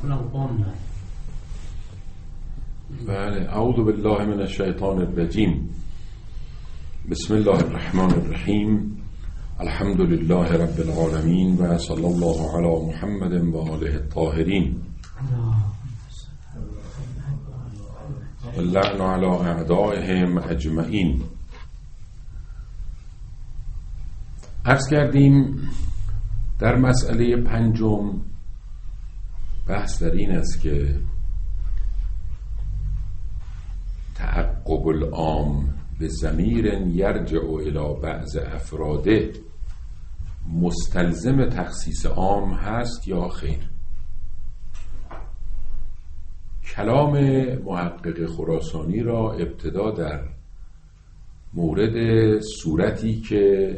بله. اعوذ بالله من الشیطان الرجیم. بسم الله الرحمن الرحیم. الحمد لله رب العالمین و صلی الله علی محمد و آله الطاهرین و اللعن علی اعدائهم اجمعین. عرض کردیم در مسئله پنجم بحث در این است که تعقب العام به ضمیر یرجع الی بعض افراده مستلزم تخصیص عام هست یا خیر؟ کلام محقق خراسانی را ابتدا در مورد صورتی که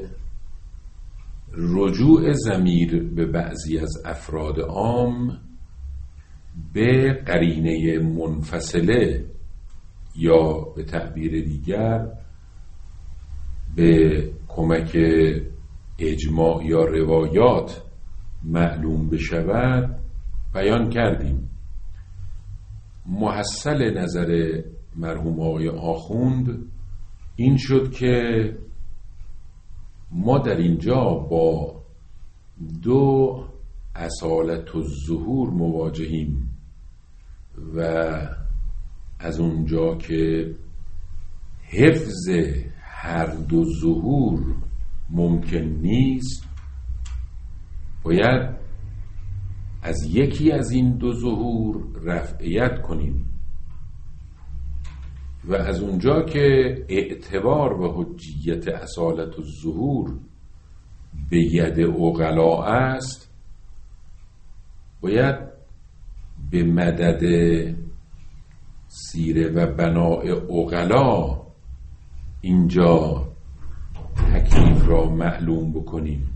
رجوع ضمیر به بعضی از افراد عام به قرینه منفصله یا به تعبیر دیگر به کمک اجماع یا روایات معلوم بشود بیان کردیم. محصل نظر مرحوم آقای آخوند این شد که ما در اینجا با دو اصالت الظهور مواجهیم و از اونجا که حفظ هر دو ظهور ممکن نیست باید از یکی از این دو ظهور رفعیت کنیم و از اونجا که اعتبار به حجیت اصالت الظهور به ید عقلا است باید به مدد سیره و بناء عقلا اینجا تکلیف را معلوم بکنیم.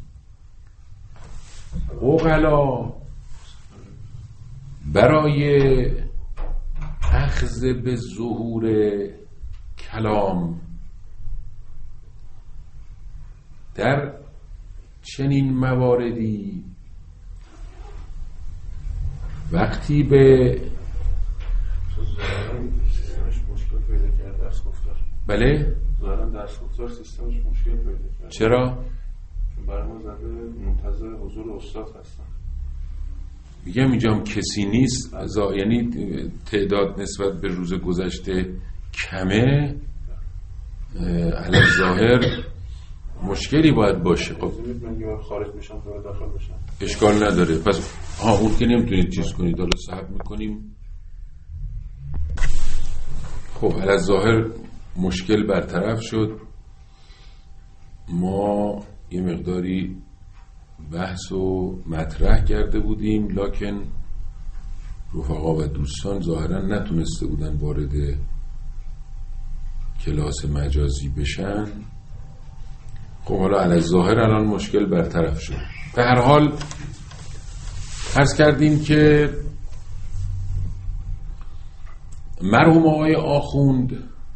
عقلا برای اخذ به ظهور کلام در چنین مواردی وقتی به بله ظاهرا درس گفتار سیستمش مشکل پیدا کرده. چرا؟ چون برای ما زده منتظر حضور استاد هستن. میگم اینجا کسی نیست، یعنی تعداد نسبت به روز گذشته کمه، علی ظاهر مشکلی باید باشه. خب من خارج میشم تو داخل بشم اشکال نداره. پس اون که نمیتونید چیز کنید، حالا صحب میکنیم. خب علی ظاهر مشکل برطرف شد. ما یه مقداری بحث و مطرح کرده بودیم لکن رفقا و دوستان ظاهرا نتونسته بودن وارد کلاس مجازی بشن. خب حالا علی ظاهر الان مشکل برطرف شد. به هر حال عرض کردیم که مرحوم آقای آخوند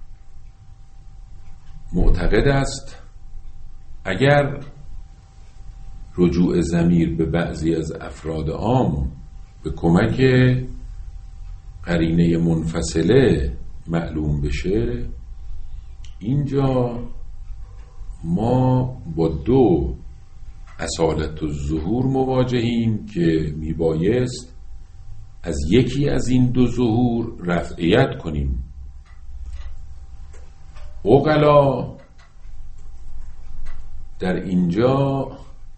معتقد است اگر رجوع ضمیر به بعضی از افراد عام به کمک قرینه منفصله معلوم بشه، اینجا ما با دو اصالت الظهور مواجهیم که میبایست از یکی از این دو ظهور رفعیت کنیم. عقلا در اینجا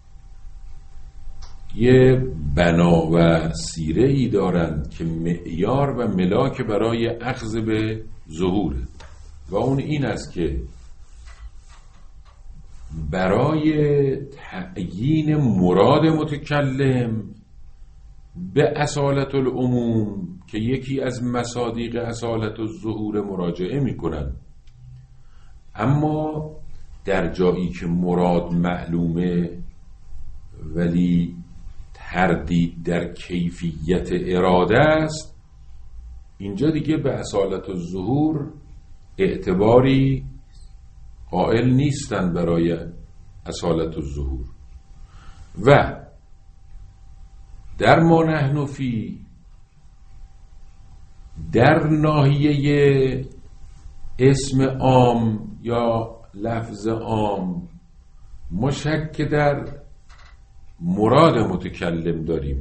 یه بنا و سیره ای دارند که معیار و ملاک برای اخذ به ظهوره و اون این است که برای تعیین مراد متکلم به اصالت العموم که یکی از مصادیق اصالت الظهور مراجعه میکنن، اما در جایی که مراد معلومه ولی تردید در کیفیت اراده است، اینجا دیگه به اصالت الظهور اعتباری قائل نیستن برای اصالت الظهور. و در ما نحن فی در ناحیه اسم عام یا لفظ عام ما شک در مراد متکلم داریم،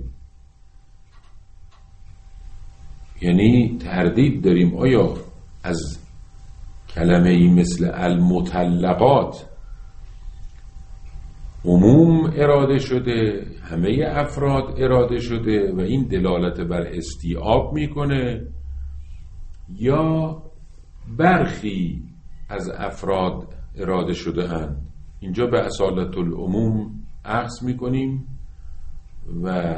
یعنی تردید داریم آیا از کلمه ای مثل المطلقات عموم اراده شده، همه افراد اراده شده و این دلالت بر استیعاب میکنه، یا برخی از افراد اراده شده اند. اینجا به اصالت العموم اخذ میکنیم و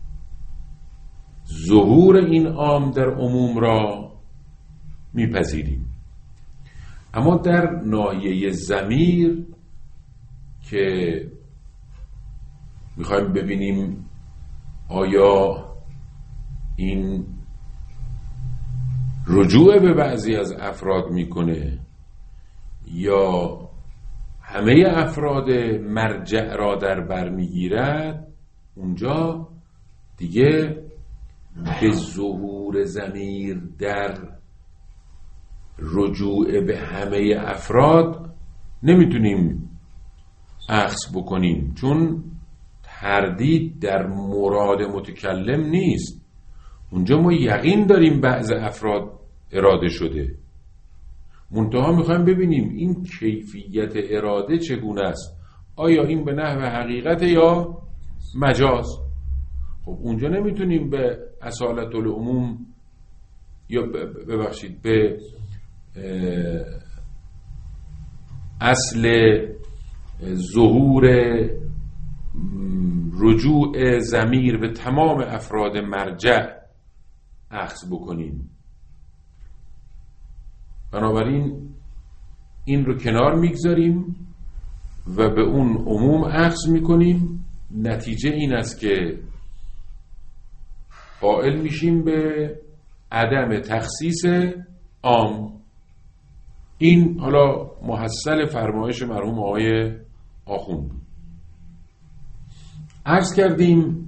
ظهور این عام در عموم را میپذیریم. اما در ناحیه ضمیر که میخوایم ببینیم آیا این رجوع به بعضی از افراد میکنه یا همه افراد مرجع را در بر میگیرد، اونجا دیگه به ظهور ضمیر در رجوع به همه افراد نمیتونیم اخذ بکنیم، چون تردید در مراد متکلم نیست. اونجا ما یقین داریم بعض افراد اراده شده، منتها میخوایم ببینیم این کیفیت اراده چگونه است، آیا این به نحو حقیقت یا مجاز. خب اونجا نمیتونیم به اصالت العموم یا ببخشید به اصل ظهور رجوع ضمیر به تمام افراد مرجع اخذ بکنیم. بنابراین این رو کنار میگذاریم و به اون عموم اخذ میکنیم. نتیجه این است که قائل میشیم به عدم تخصیص عام. این حالا محصل فرمایش مرحوم آقای آخوند. عرض کردیم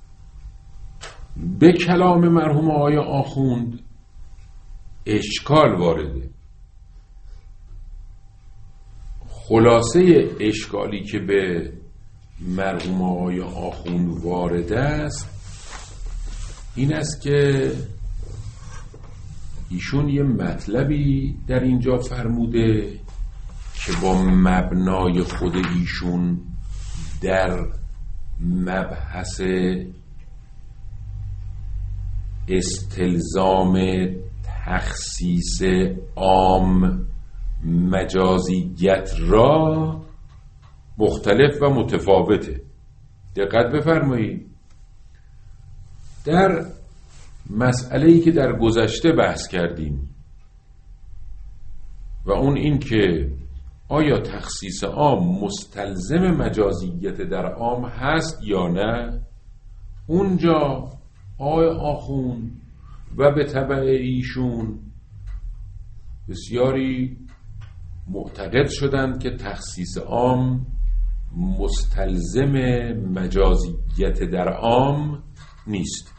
به کلام مرحوم آقای آخوند اشکال وارده. خلاصه اشکالی که به مرحوم آقای آخوند وارد است این است که ایشون یه مطلبی در اینجا فرموده که با مبنای خود ایشون در مبحث استلزام تخصیص عام مجازیت را مختلف و متفاوته. دقت بفرمایید، در مسئله‌ای که در گذشته بحث کردیم و اون این که آیا تخصیص عام مستلزم مجازیت در عام هست یا نه، اونجا آقای آخوند و به تبع ایشون بسیاری معتقد شدند که تخصیص عام مستلزم مجازیت در عام نیست.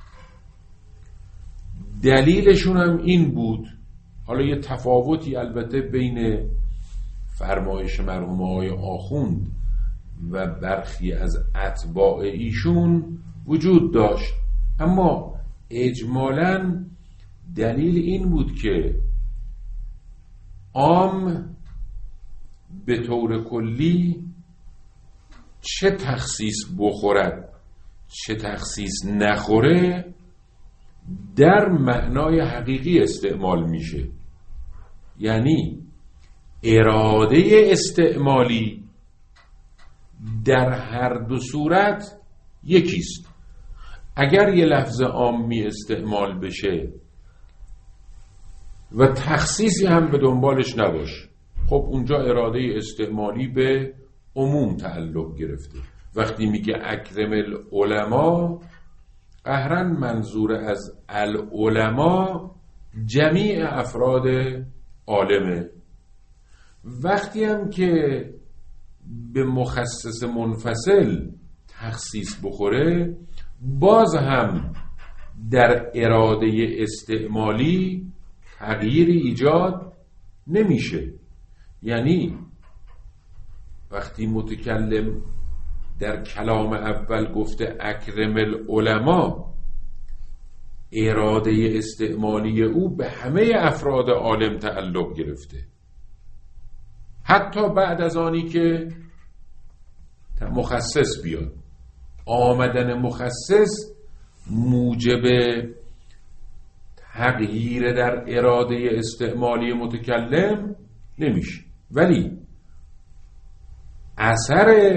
دلیلشون هم این بود، حالا یه تفاوتی البته بین فرمایش مرحوم آقای آخوند و برخی از اتباع ایشون وجود داشت، اما اجمالاً دلیل این بود که عام به طور کلی چه تخصیص بخورد چه تخصیص نخوره در معنای حقیقی استعمال میشه. یعنی اراده استعمالی در هر دو صورت یکیست. اگر یه لفظ عامی استعمال بشه و تخصیصی هم به دنبالش نباشه، خب اونجا اراده استعمالی به عموم تعلق گرفته. وقتی میگه اکرم العلماء، قهرن منظور از العلماء جمیع افراد عالمه. وقتی هم که به مخصص منفصل تخصیص بخوره، باز هم در اراده استعمالی تغییری ایجاد نمیشه. یعنی وقتی متکلم در کلام اول گفته اکرم العلماء، اراده استعمالی او به همه افراد عالم تعلق گرفته، حتی بعد از آنی که مخصص بیاد. آمدن مخصص موجب تغییر در اراده استعمالی متکلم نمیشه، ولی اثر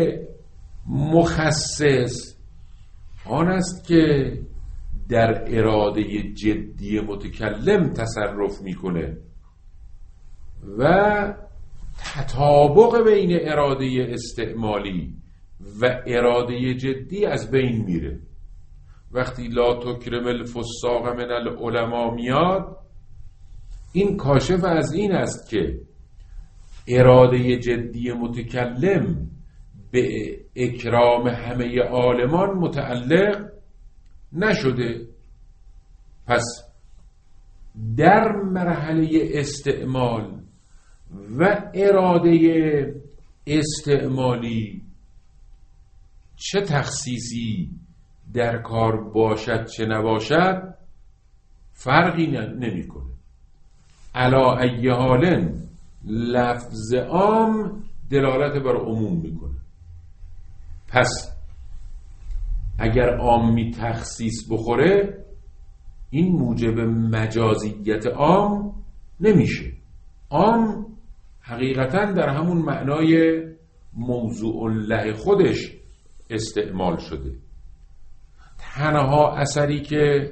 مخصص آن است که در اراده جدی متکلم تصرف میکنه و تطابق بین اراده استعمالی و اراده جدی از بین میره. وقتی لا تکرم الفساق من العلماء میاد، این کاشف از این است که اراده جدی متکلم به اکرام همه عالمان متعلق نشده. پس در مرحله استعمال و اراده استعمالی چه تخصیصی در کار باشد چه نباشد فرقی نمیکنه. علا ای حال لفظ عام دلالت بر عموم میکنه. پس اگر عامی تخصیص بخوره، این موجب مجازیت عام نمیشه. عام حقیقتا در همون معنای موضوع له خودش استعمال شده. تنها اثری که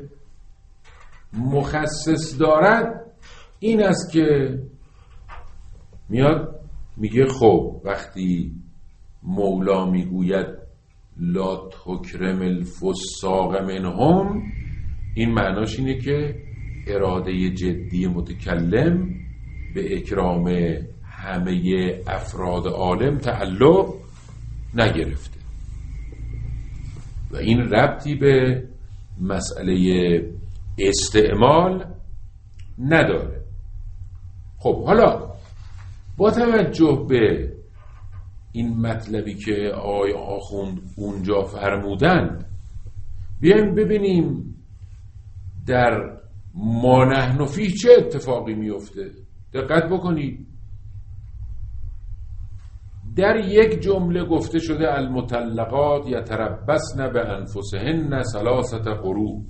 مخصص دارد این است که میاد میگه خب وقتی مولا میگوید لا تکرم الفساق منهم، این معناش اینه که اراده جدی متکلم به اکرام همه افراد عالم تعلق نگرفته و این ربطی به مسئله استعمال نداره. خب حالا با توجه به این مطلبی که آقای آخوند اونجا فرمودند، بیایم ببینیم در ما نحن فیه چه اتفاقی میفته. دقت بکنید، در یک جمله گفته شده المطلقات یتربصن بانفسهن ثلاثه قروء.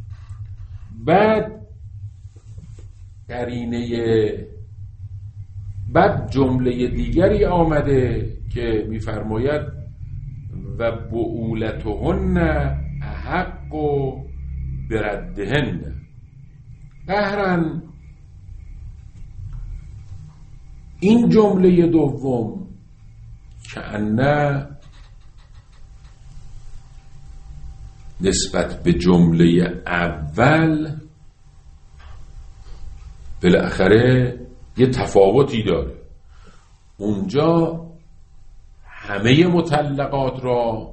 بعد جمله دیگری آمده که میفرماید و بعولتهن احق بردهن. قهرن این جمله دوم کأنه نسبت به جمله اول بالاخره یه تفاوتی داره. اونجا همه مطلقات را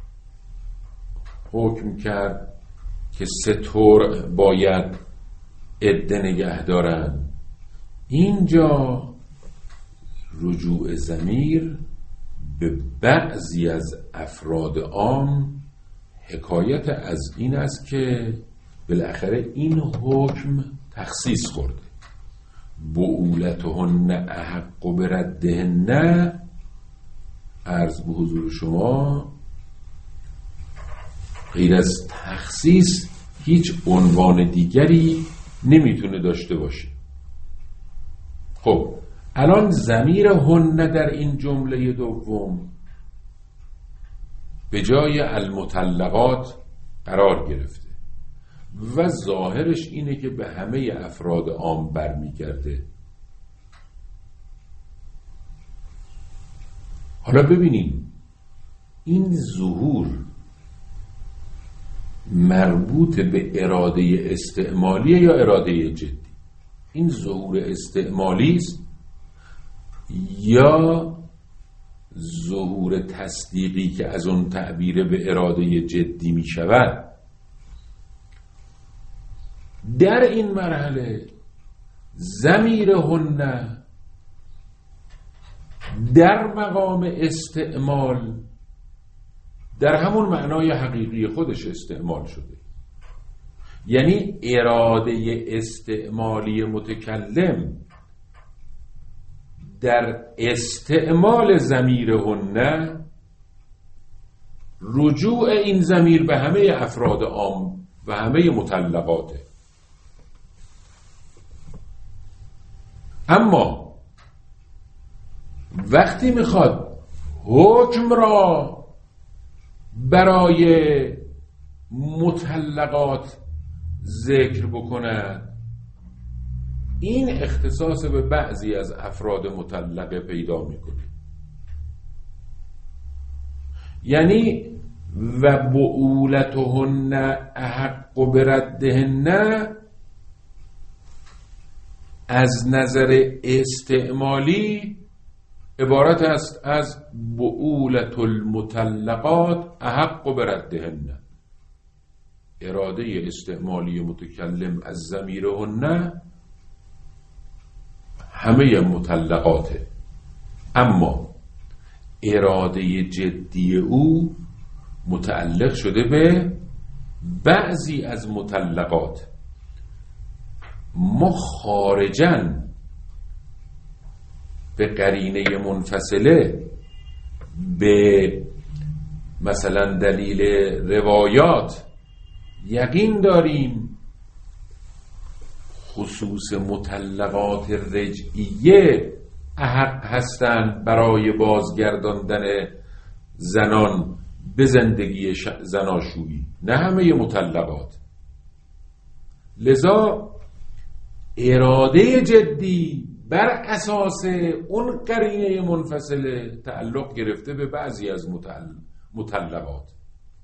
حکم کرد که 3 طور باید عده نگه دارن. اینجا رجوع ضمیر به بعضی از افراد عام حکایت از این است که بالاخره این حکم تخصیص خورده. بعولتهن احق بردهن، عرض به حضور شما غیر از تخصیص هیچ عنوان دیگری نمیتونه داشته باشه. خب الان ضمیر هن در این جمله دوم به جای المطلقات قرار گرفته و ظاهرش اینه که به همه افراد عام برمیگرده. حالا ببینیم این ظهور مربوط به اراده استعمالیه یا اراده جدی؟ این ظهور استعمالی است یا ظهور تصدیقی که از اون تعبیر به اراده جدی می شود؟ در این مرحله ضمیر هن در مقام استعمال در همون معنای حقیقی خودش استعمال شده، یعنی اراده استعمالی متکلم در استعمال ضمیر هن رجوع این ضمیر به همه افراد عام و همه مطلقاته. اما وقتی میخواد حکم را برای مطلقات ذکر بکند، این اختصاص به بعضی از افراد مطلقه پیدا میکنه. یعنی و بعولتهن احق بردهن از نظر استعمالی عبارت است از بعولت المطلقات احق بردهن. اراده استعمالی متکلم از ضمیرهن همه مطلقاته، اما اراده جدی او متعلق شده به بعضی از مطلقات. ما خارجاً به قرینه منفصله، به مثلا دلیل روایات یقین داریم خصوص مطلقات رجعیه احق هستند برای بازگرداندن زنان به زندگی زناشویی، نه همه مطلقات. لذا اراده جدی بر اساس اون قرینه منفصله تعلق گرفته به بعضی از مطلقات.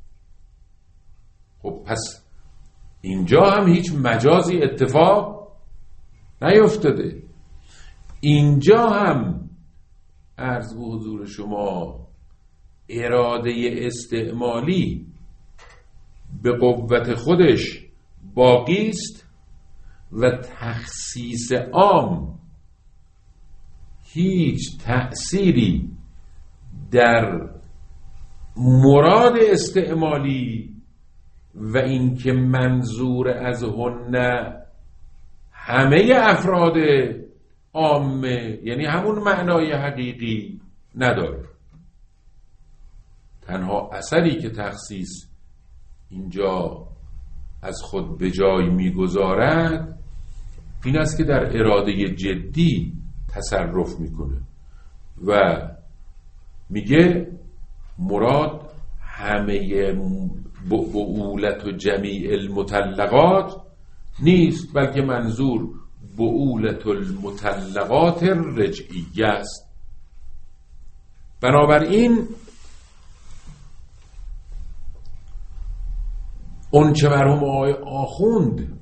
خب پس اینجا هم هیچ مجازی اتفاق نیفتاده. اینجا هم عرض به حضور شما اراده استعمالی به قوت خودش باقی است و تخصیص عام هیچ تأثیری در مراد استعمالی و اینکه منظور از هن همه افراد عامه، یعنی همون معنای حقیقی، نداره. تنها اثری که تخصیص اینجا از خود به جای میگذارد این است که در اراده جدی تصرف میکنه و میگه مراد همه بعولت و جمیع المطلقات نیست، بلکه منظور بعولت المطلقات رجعیه است. بنابراین اون چه مرحوم آقای آخوند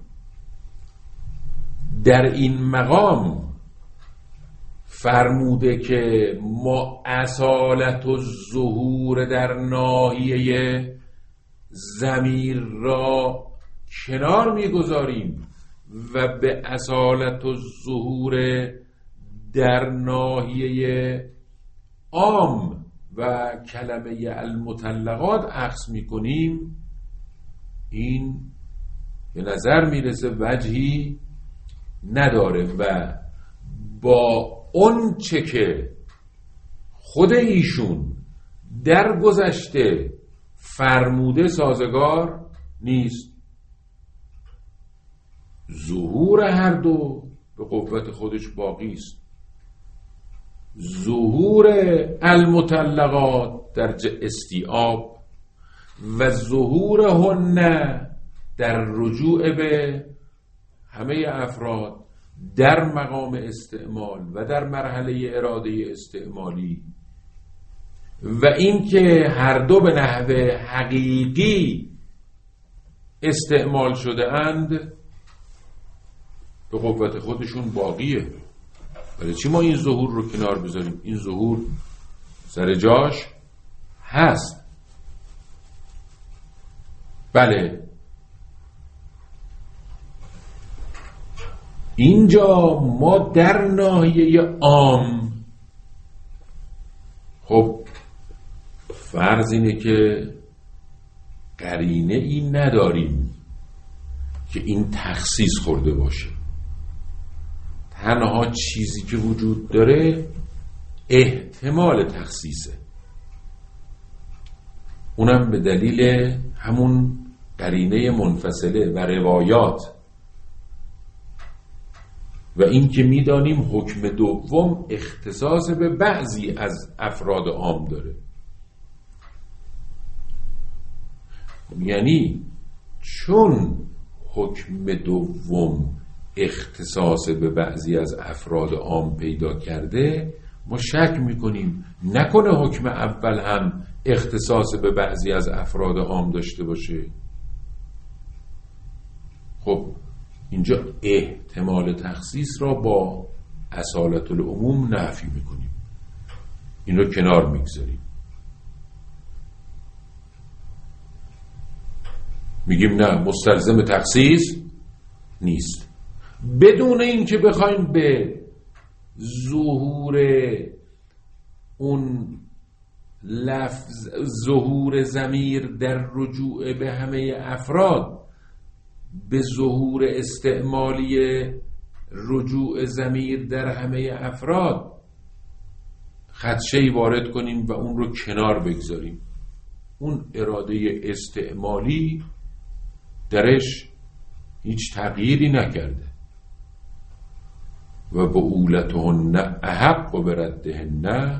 در این مقام فرموده که ما اصالت و ظهور در ناحیه ضمیر را کنار میگذاریم و به اصالت و ظهور در ناحیه عام و کلمه المطلقات اخذ میکنیم، این به نظر میرسه وجهی نداره و با اون چه که خود ایشون در گذشته فرموده سازگار نیست. ظهور هر دو به قوت خودش باقی است. ظهور المطلقات در استیعاب و ظهور هن در رجوع به همه افراد در مقام استعمال و در مرحله اراده استعمالی و این که هر دو به نحو حقیقی استعمال شده اند به قوت خودشون باقیه. ولی چی ما این ظهور رو کنار بذاریم؟ این ظهور سر جاش هست. بله اینجا ما در ناحیه عام، خب فرض اینه که قرینه این نداریم که این تخصیص خورده باشه. تنها چیزی که وجود داره احتمال تخصیصه، اونم به دلیل همون قرینه منفصله و روایات و این که میدانیم حکم دوم اختصاص به بعضی از افراد عام داره. یعنی چون حکم دوم اختصاص به بعضی از افراد عام پیدا کرده، ما شک میکنیم نکنه حکم اول هم اختصاص به بعضی از افراد عام داشته باشه. خب اینجا احتمال تخصیص را با اصالت العموم نفی میکنیم، این رو کنار میگذاریم، میگیم نه مستلزم تخصیص نیست، بدون اینکه بخوایم به ظهور اون لفظ، ظهور ضمیر در رجوع به همه افراد، به ظهور استعمالی رجوع ضمیر در همه افراد خدشه‌ای وارد کنیم و اون رو کنار بگذاریم. اون اراده استعمالی درش هیچ تغییری نکرده. و بعولتهن احق بردهن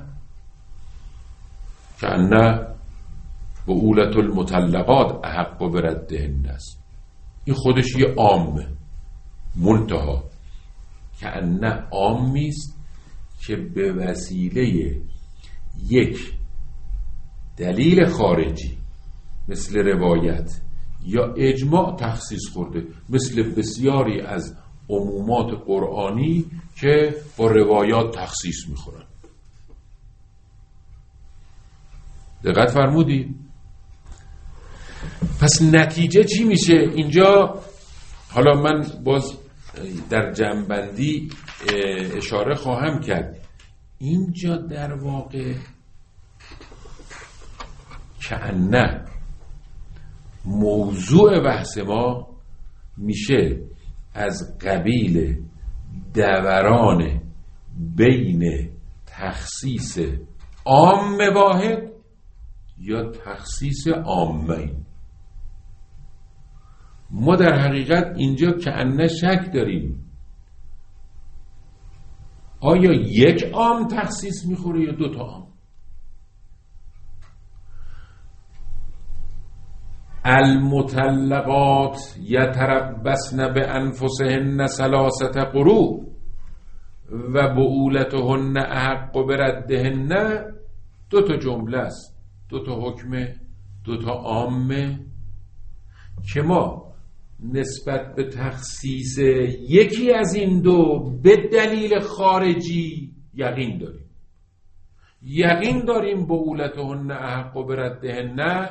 کأن بعولت المطلقات احق بردهن است. این خودش یه عامه، منتها کأن عامی است که به وسیله یک دلیل خارجی مثل روایت یا اجماع تخصیص خورده، مثل بسیاری از عمومات قرآنی که با روایات تخصیص میخورن. دقت فرمودید؟ پس نتیجه چی میشه اینجا؟ حالا من باز در جمع‌بندی اشاره خواهم کرد. اینجا در واقع کأنه موضوع بحث ما میشه از قبیل دوران بین تخصیص عام واحد یا تخصیص عامین. ما در حقیقت اینجا کأنه شک داریم آیا یک عام تخصیص میخوره یا دو تا عام. المطلقات یتربصن بانفسهن ثلاثه قروء و بعولتهن احق بردهن. دو تا جمله است، دو تا حکمه، دو تا عامه که ما نسبت به تخصیص یکی از این دو به دلیل خارجی یقین داریم. یقین داریم بعولتهن احق بردهن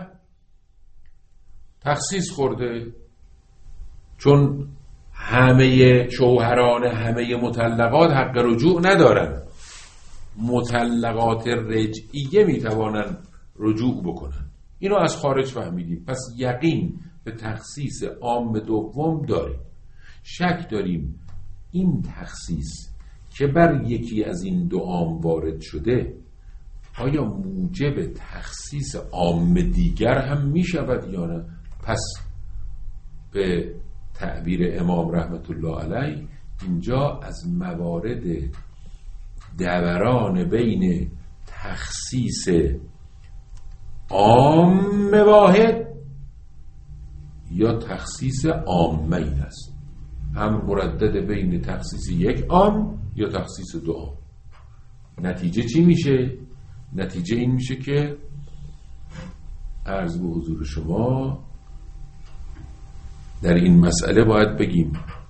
تخصیص خورده، چون همه شوهران همه مطلقات حق رجوع ندارن. مطلقات رجعیه میتوانن رجوع بکنن. اینو از خارج فهمیدیم. پس یقین به تخصیص عام دوم داریم. شک داریم این تخصیص که بر یکی از این دو عام وارد شده آیا موجب تخصیص عام دیگر هم می شود یا نه؟ پس به تعبیر امام رحمت الله علیه اینجا از موارد دوران بین تخصیص عام واحد یا تخصیص عامین است. هم مردد بین تخصیص یک عام یا تخصیص دو عام. نتیجه چی میشه؟ نتیجه این میشه که عرض به حضور شما در این مسئله باید بگیم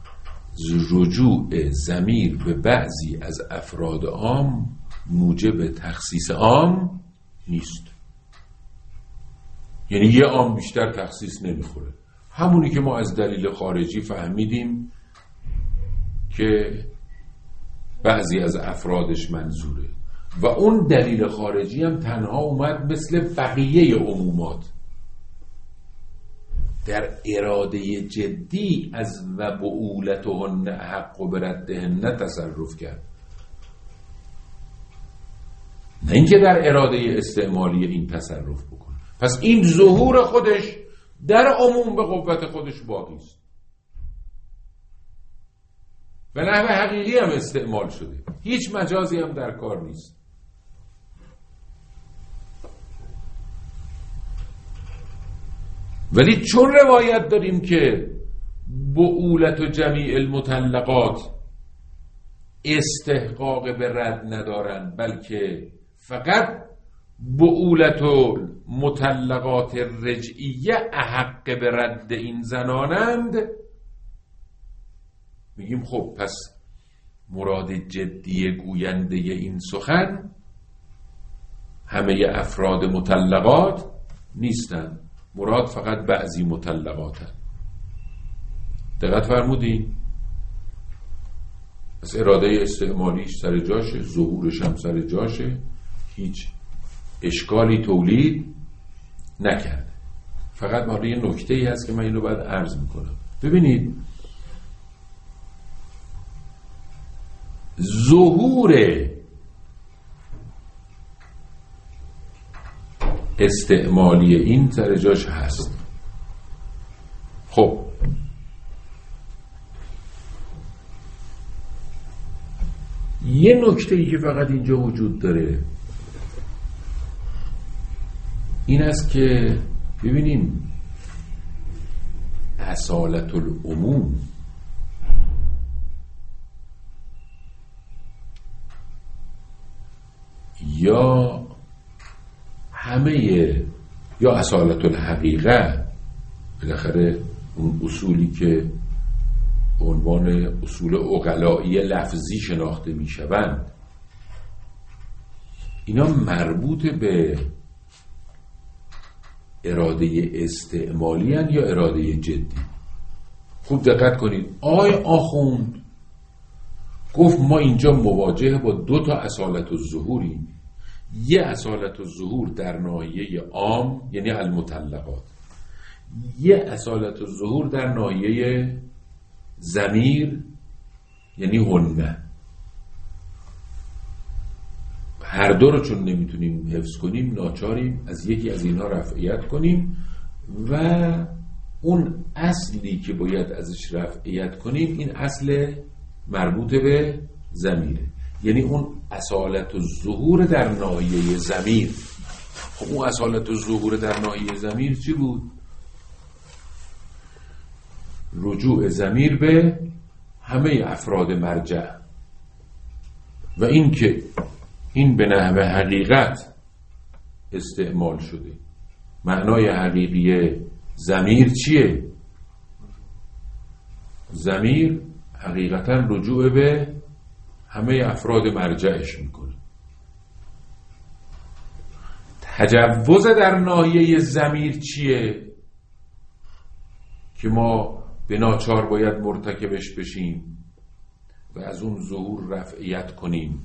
رجوع ضمیر به بعضی از افراد عام موجب تخصیص عام نیست. یعنی یه عام بیشتر تخصیص نمیخوره. همونی که ما از دلیل خارجی فهمیدیم که بعضی از افرادش منظوره و اون دلیل خارجی هم تنها اومد مثل بقیه عمومات در اراده جدی از و بعولتهن احق بردهن تصرف کرد، نه اینکه در اراده استعمالی این تصرف بکنه. پس این ظهور خودش در عموم به قوت خودش باقی است، به نحو حقیقی هم استعمال شده، هیچ مجازی هم در کار نیست. ولی چون روایت داریم که بعولت و جمیع المطلقات استحقاق به رد ندارن، بلکه فقط بعولت و مطلقات رجعیه احق به رد این زنانند، میگیم خب پس مراد جدی گوینده این سخن همه افراد مطلقات نیستند، مراد فقط بعضی مطلقاتن. دقت فرمودین؟ پس اراده استعمالیش سر جاشه، ظهورش هم سر جاشه، هیچ اشکالی تولید نکرده. فقط ما یه نکته‌ای هست که من اینو باید عرض میکنم. ببینید ظهور استعمالی این سر جاش هست. خب یه نکته‌ای که فقط اینجا وجود داره این است که ببینیم اصالت العموم یا همه یا اصالت الحقیقه، بالاخره اون اصولی که به عنوان اصول عقلائی لفظی شناخته می شوند، اینا مربوط به اراده استعمالی هن یا اراده جدی؟ خوب دقت کنید. آخوند گفت ما اینجا مواجه با دو تا اصالت الظهوریم، یه اصالت الظهور در ناحیه عام یعنی المطلقات، یه اصالت الظهور در ناحیه ضمیر یعنی هن. هر دو رو چون نمیتونیم حفظ کنیم ناچاریم از یکی از اینها رفعیت کنیم و اون اصلی که باید ازش رفعیت کنیم این اصل مربوط به ضمیره، یعنی اون اصالت الظهور در ناحیه ضمیر. خب اون اصالت الظهور در ناحیه ضمیر چی بود؟ رجوع ضمیر به همه افراد مرجع و این که این به نحو حقیقت استعمال شده. معنای حقیقی ضمیر چیه؟ ضمیر حقیقتا رجوع به همه افراد مرجعش میکنه. تجوز در ناحیه ضمیر چیه؟ که ما به ناچار باید مرتکبش بشیم و از اون ظهور رفعیت کنیم.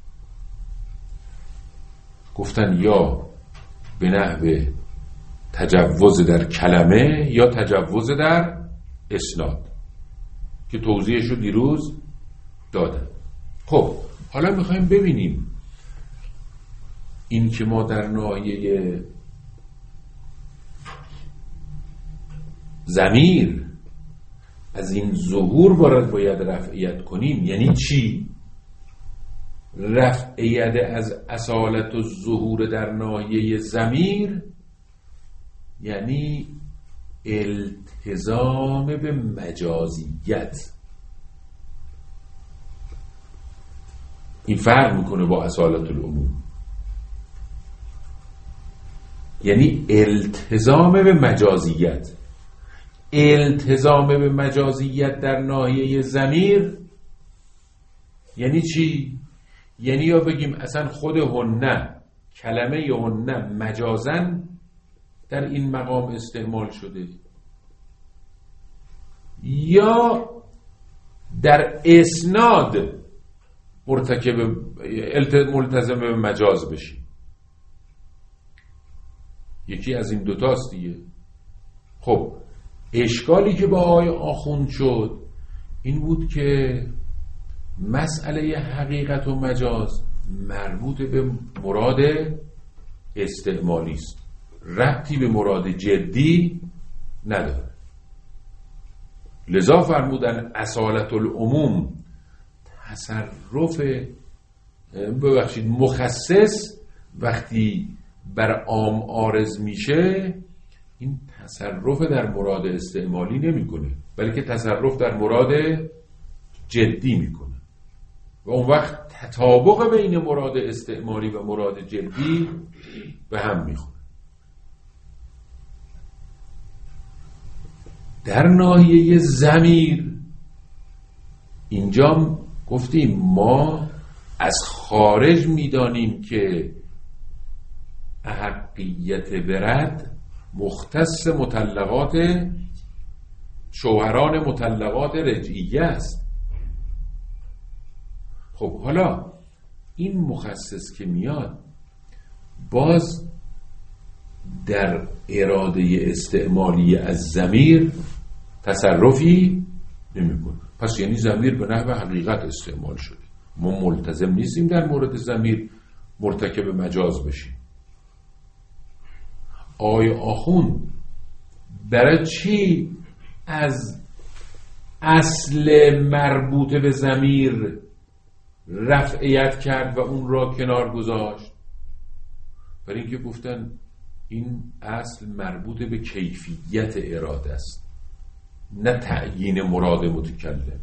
گفتن یا به نحو تجوز در کلمه یا تجوز در اسناد که توضیحشو دیروز دادم. خب حالا میخوایم ببینیم این که ما در ناحیه ضمیر از این ظهور باید رفعیت کنیم یعنی چی؟ رفعیت از اصالت و ظهور در ناحیه ضمیر یعنی التزام به مجازیت. این فرق میکنه با اصالت العموم، یعنی التزام به مجازیت. التزام به مجازیت در ناحیه ضمیر یعنی چی؟ یعنی یا بگیم اصلا خود هنه، کلمه هنه مجازن در این مقام استعمال شده، یا در اسناد ملتزم به مجاز بشی. یکی از این دوتاست دیگه. خب اشکالی که با آقای آخوند شد این بود که مسئله حقیقت و مجاز مربوط به مراد استعمالی است، ربطی به مراد جدی نداره. لذا فرمودن اصالت العموم، تصرف مخصص وقتی بر عام عارض میشه این تصرف در مراد استعمالی نمیکنه، بلکه تصرف در مراد جدی میکنه و اون وقت تطابق بین مراد استعمالی و مراد جدی به هم میخوره. در ناحیه ضمیر اینجا گفتیم ما از خارج میدانیم که احقیت برد مختص مطلقات شوهران مطلقات رجعیه است. خب حالا این مخصص که میاد باز در اراده استعمالی از ضمیر تصرفی نمیکنه. پس یعنی ضمیر به نحو حقیقت استعمال شده. ما ملتزم نیستیم در مورد ضمیر مرتکب مجاز بشیم. آقای آخوند برای چی از اصل مربوط به ضمیر رفعیت کرد و اون را کنار گذاشت؟ برای اینکه گفتن این اصل مربوط به کیفیت اراده است، نه تعیین مراد متکلم.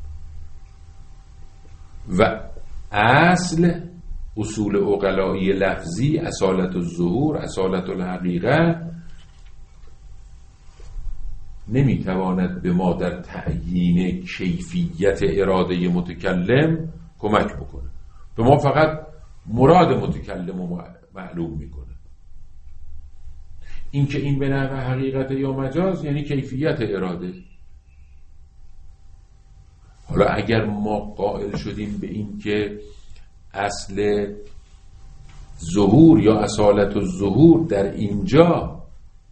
و اصول عقلایی لفظی، اصالت الظهور، اصالت الحقیقه، نمیتواند به ما در تعیین کیفیت اراده متکلم کمک بکنه. به ما فقط مراد متکلم رو معلوم میکنه. این که این به نحو حقیقت یا مجاز یعنی کیفیت اراده. حالا اگر ما قائل شدیم به این که اصل ظهور یا اصالت الظهور در اینجا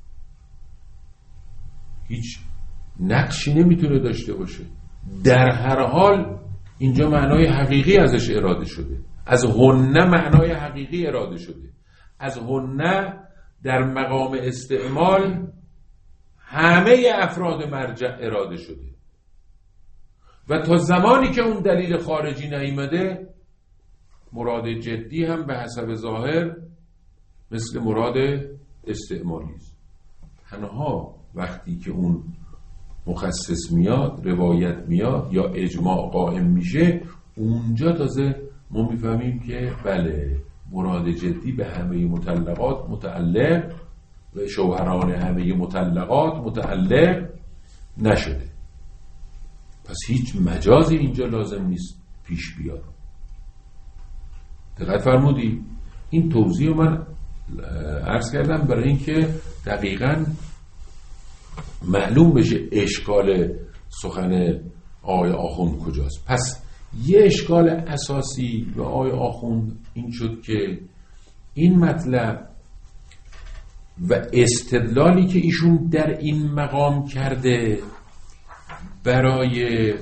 هیچ نقشی نمیتونه داشته باشه، در هر حال اینجا معنای حقیقی ازش اراده شده. از هنه معنای حقیقی اراده شده. از هنه در مقام استعمال همه افراد مرجع اراده شده و تا زمانی که اون دلیل خارجی نیامده مراد جدی هم به حسب ظاهر مثل مراد استعمالی است. تنها وقتی که اون مخصص میاد، روایت میاد یا اجماع قائم میشه، اونجا تازه ما میفهمیم که بله مراد جدی به همه مطلقات متعلق و شوهران همه مطلقات متعلق نشده. پس هیچ مجازی اینجا لازم نیست پیش بیاد. دقت فرمودی؟ این توضیح من عرض کردم برای اینکه دقیقاً معلوم بشه اشکال سخن آقای آخوند کجاست. پس یه اشکال اساسی به آقای آخوند این شد که این مطلب و استدلالی که ایشون در این مقام کرده برای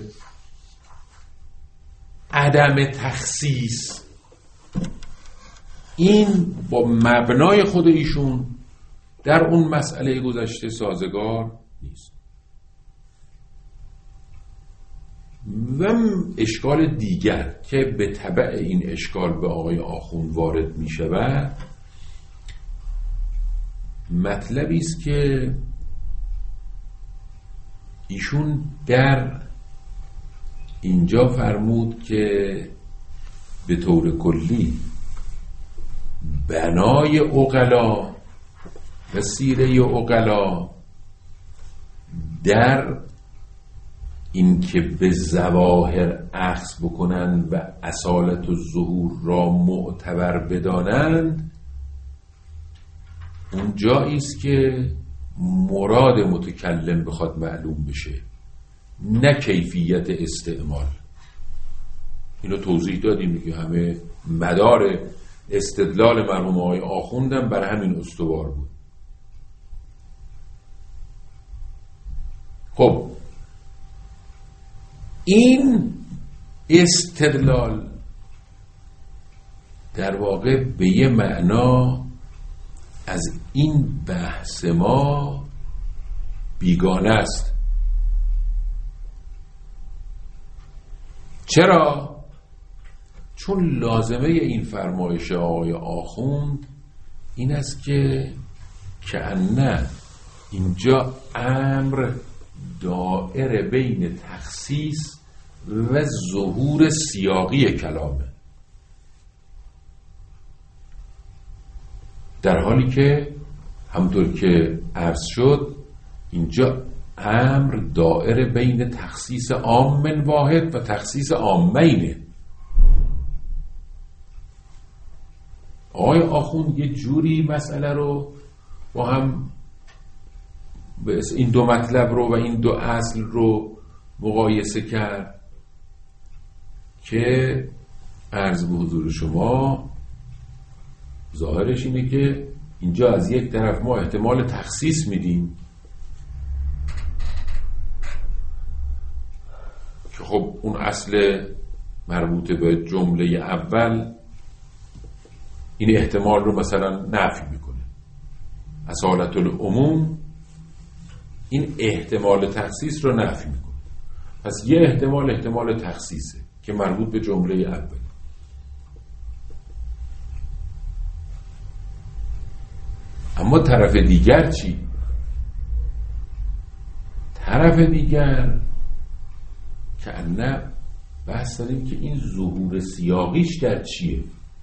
عدم تخصیص، این با مبنای خود ایشون در اون مسئله گذشته سازگار نیست. و اشکال دیگر که به تبع این اشکال به آقای آخوند وارد می شود مطلبی است که ایشون در اینجا فرمود که به طور کلی بنای عقلا و سیره عقلا در این که به ظواهر اخذ بکنند و اصالت الظهور را معتبر بدانند اون جایی است که مراد متکلم بخواد معلوم بشه نه کیفیت استعمال. اینو توضیح دادیم که همه مدار استدلال مرحوم آقای آخوندم بر همین استوار بود. خب این استدلال در واقع به یه معنا از این بحث ما بیگانه است. چرا؟ چون لازمه این فرمایش آقای آخوند این است که کأنه اینجا امر دائر بین تخصیص و ظهور سیاقی کلامه، در حالی که همونطور که عرض شد اینجا امر دائر بین تخصیص عام واحد و تخصیص عامینه. آقای آخوند یه جوری مسئله رو با هم این دو مطلب رو و این دو اصل رو مقایسه کرد که عرض به حضور شما ظاهرش اینه که اینجا از یک طرف ما احتمال تخصیص میدیم که خب اون اصل مربوط به جمله اول این احتمال رو مثلا نفی میکنه. اصالت العموم این احتمال تخصیص رو نفی میکنه. پس یه احتمال تخصیصه که مربوط به جمله اول. اما طرف دیگر چی؟ طرف دیگر که نه بحث داریم که این ظهور سیاقیش در چیه؟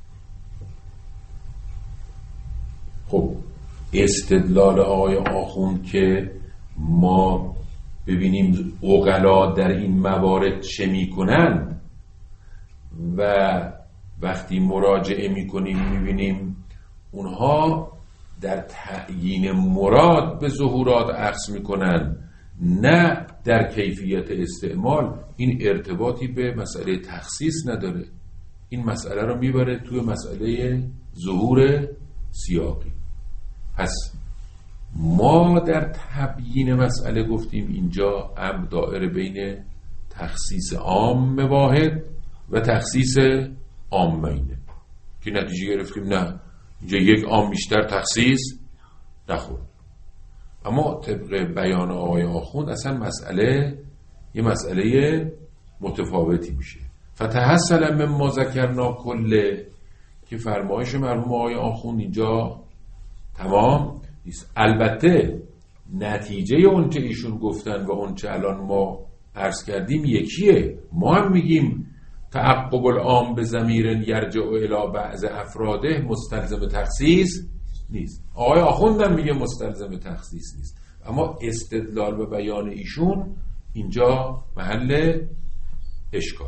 خب استدلال آقای آخوند که ما ببینیم عقلا در این موارد چه میکنن و وقتی مراجعه میکنیم میبینیم اونها در تعیین مراد به ظهورات عکس میکنن نه در کیفیت استعمال، این ارتباطی به مسئله تخصیص نداره. این مسئله رو میبره توی مسئله ظهور سیاقی. پس ما در تبیین مسئله گفتیم اینجا امر دائره بین تخصیص عام واحد و تخصیص عامینه که نتیجه گرفتیم نه اینجا یک عام بیشتر تخصیص نخورد. اما طبق بیان آقای آخوند اصلا مسئله یه مسئله متفاوتی میشه. فتحصل من ما ذکرنا کله که فرمایش مرحوم آقای آخوند اینجا تمام نیست. البته نتیجه اون چه ایشون گفتن و اون چه الان ما عرض کردیم یکیه. ما هم میگیم تعقب العام به ضمیر یرجع الی بعض افراده مستلزم تخصیص نیست. آقای آخوندم میگه مستلزم تخصیص نیست. اما استدلال و بیان ایشون اینجا محل اشکال.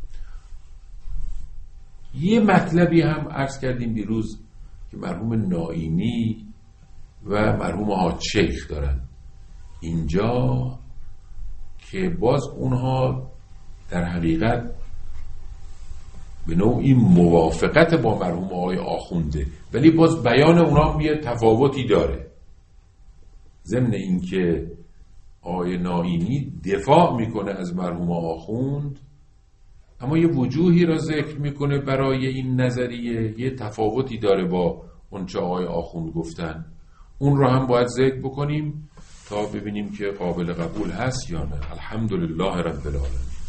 یه مطلبی هم عرض کردیم دیروز که مرحوم نائینی و مرحوم حاج شیخ دارن اینجا که باز اونها در حقیقت به نوعی موافقت با مرحوم آقای آخونده، ولی باز بیان اونها هم یه تفاوتی داره. ضمن اینکه آقای نائینی دفاع میکنه از مرحوم آخوند، اما یه وجوهی را ذکر میکنه برای این نظریه یه تفاوتی داره با اون چه آقای آخوند گفتن. اون رو هم باید ذکر بکنیم تا ببینیم که قابل قبول هست یا نه. الحمدلله رب العالمین.